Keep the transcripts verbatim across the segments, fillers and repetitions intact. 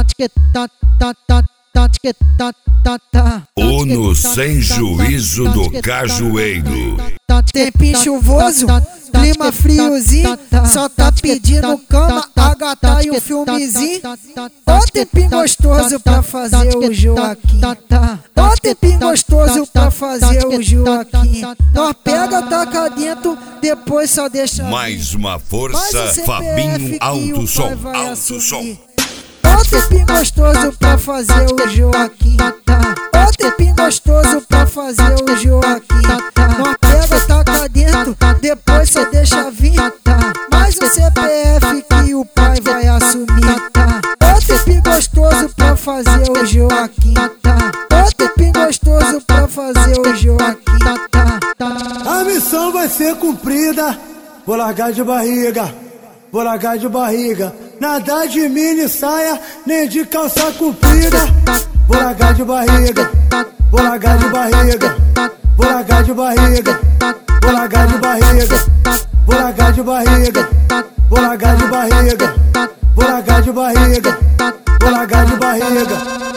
Uno sem juízo do cajueiro. Tempinho chuvoso, clima friozinho, só tá pedindo cama, a gata e um filmezinho. Ó tempinho gostoso pra fazer o Joaquim. Ó tempinho gostoso pra fazer o Joaquim. Nós pega, taca dentro, depois só deixa Mais uma força, Fabinho Alto Som. Alto Som. Ó tempinho gostoso pra fazer o Joaquim. Ó tempinho gostoso pra fazer o Joaquim. Nós pega, taca dentro, depois só deixa vir. Mais um C P F que o pai vai assumir. Ó tempinho gostoso pra fazer o Joaquim. Ó tempinho gostoso pra fazer o Joaquim. A missão vai ser cumprida. Vou largar de barriga, vou largar de barriga. Nada de mini saia, nem de calça comprida. Vou largar de barriga, vou largar de barriga. Vou largar de barriga, vou largar de barriga. Vou largar de barriga, vou largar de barriga. Vou largar de barriga, vou largar de barriga.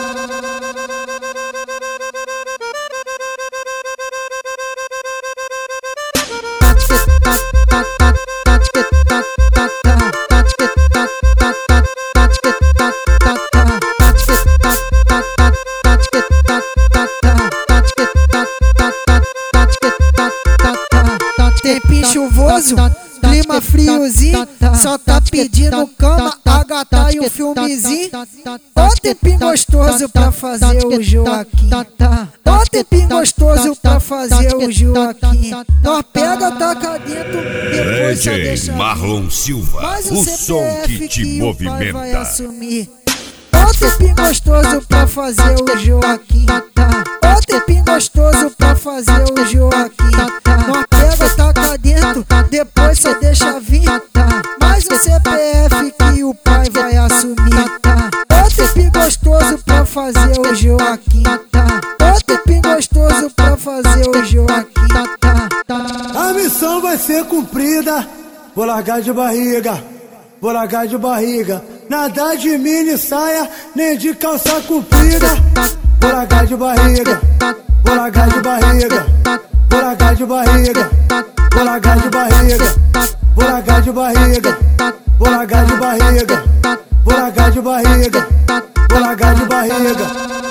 Tempinho chuvoso, clima friozinho, só tá pedindo cama, a gata e um filmezinho. Ó tempinho gostoso pra fazer o Joaquim. Ó tempinho gostoso pra fazer o Joaquim. Nós pega, taca dentro, depois só deixa Marlon Silva, mais um o C P som F que te o pai vai movimenta. assumir. Ó tempinho gostoso pra fazer o Joaquim. Ó tempinho gostoso pra fazer o Joaquim. Nós pega, taca dentro, depois só deixa vir. Mais um C P F que o pai vai assumir. Ó tempinho gostoso pra fazer o Joaquim. Ó tempinho gostoso pra fazer o Joaquim. A missão vai ser cumprida. Vou largar de barriga, vou largar de barriga. Nada de mini saia, nem de calça comprida. Vou largar de barriga, vou largar de barriga. Vou largar de barriga, vou largar de barriga. Vou largar de barriga, vou largar de barriga. Vou largar de barriga, vou largar de barriga.